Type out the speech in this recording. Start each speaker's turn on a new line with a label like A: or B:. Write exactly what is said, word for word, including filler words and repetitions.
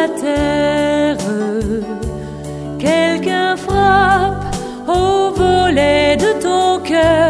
A: la terre. Quelqu'un frappe au volet de ton cœur.